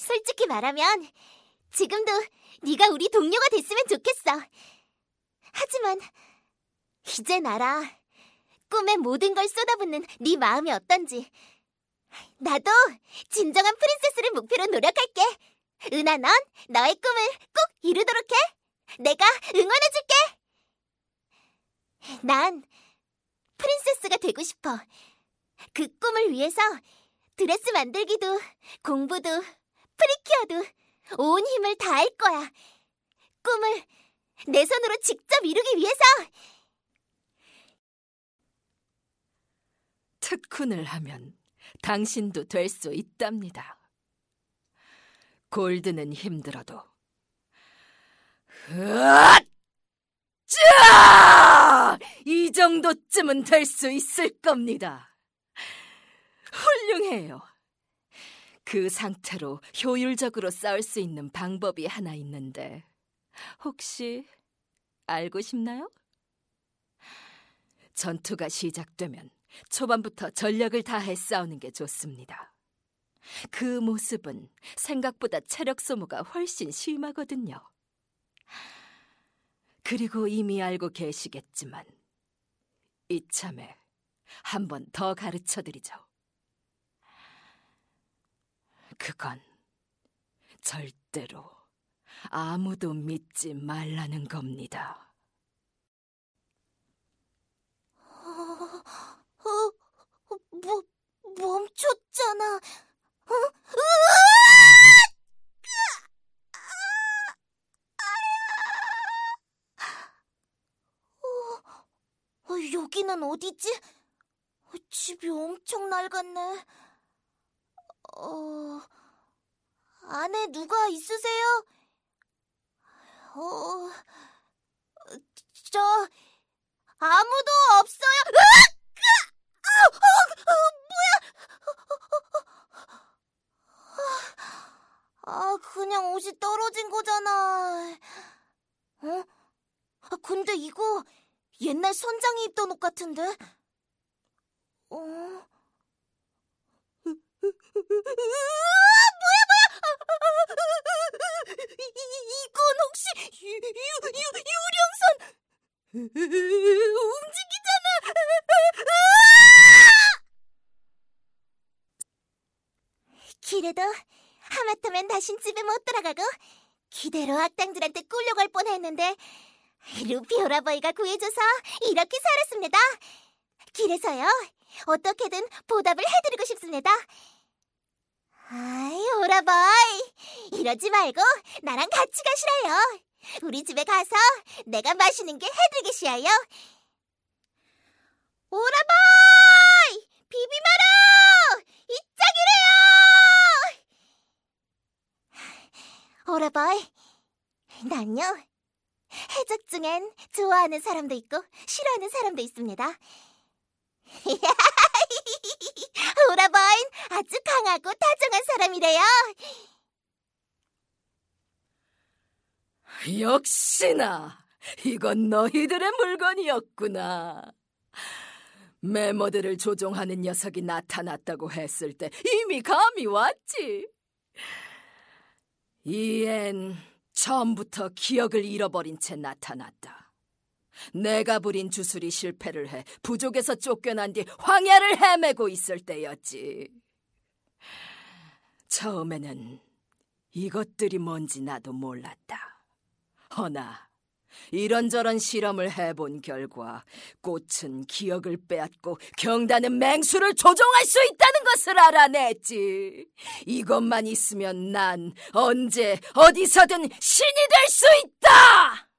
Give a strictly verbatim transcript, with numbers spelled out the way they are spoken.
솔직히 말하면 지금도 네가 우리 동료가 됐으면 좋겠어. 하지만 이젠 알아. 꿈에 모든 걸 쏟아붓는 네 마음이 어떤지. 나도 진정한 프린세스를 목표로 노력할게. 은하, 넌 너의 꿈을 꼭 이루도록 해. 내가 응원해줄게. 난 프린세스가 되고 싶어. 그 꿈을 위해서 드레스 만들기도, 공부도, 프리큐어도 온 힘을 다할 거야. 꿈을 내 손으로 직접 이루기 위해서. 특훈을 하면 당신도 될 수 있답니다. 골드는 힘들어도 으앗! 짜! 이 정도쯤은 될 수 있을 겁니다. 훌륭해요. 그 상태로 효율적으로 싸울 수 있는 방법이 하나 있는데 혹시 알고 싶나요? 전투가 시작되면 초반부터 전력을 다해 싸우는 게 좋습니다. 그 모습은 생각보다 체력 소모가 훨씬 심하거든요. 그리고 이미 알고 계시겠지만 이참에 한 번 더 가르쳐드리죠. 그건 절대로 아무도 믿지 말라는 겁니다. 어, 어, 뭐, 멈췄잖아. 어? 어, 여기는 어디지? 집이 엄청 낡았네. 어, 안에 누가 있으세요? 어, 저, 아무도 없어요. 으악! 아, 어, 어, 뭐야? 아, 그냥 옷이 떨어진 거잖아. 어? 아, 근데 이거 옛날 선장이 입던 옷 같은데? 어? 뭐야, 뭐야! 이, 이건 혹시 유, 유, 유, 유령선! 움직이잖아! 그래도 하마터면 다신 집에 못 들어가고 기대로 악당들한테 꿀려갈 뻔했는데 루피 오라버니가 구해줘서 이렇게 살았습니다. 그래서요, 어떻게든 보답을 해드리고 싶습니다. 아이, 오라버니, 이러지 말고 나랑 같이 가시라요. 우리 집에 가서 내가 맛있는 게 해드리겠시아요. 오라버니, 비비마루, 이짝이래요. 오라버니, 난요, 해적 중엔 좋아하는 사람도 있고 싫어하는 사람도 있습니다. 오라버니 아주 강하고 다정한 사람이래요. 역시나 이건 너희들의 물건이었구나. 메모들을 조종하는 녀석이 나타났다고 했을 때 이미 감이 왔지. 이엔 처음부터 기억을 잃어버린 채 나타났다. 내가 부린 주술이 실패를 해 부족에서 쫓겨난 뒤 황야를 헤매고 있을 때였지. 처음에는 이것들이 뭔지 나도 몰랐다. 허나 이런저런 실험을 해본 결과 꽃은 기억을 빼앗고 경단은 맹수를 조종할 수 있다는 것을 알아냈지. 이것만 있으면 난 언제 어디서든 신이 될 수 있다!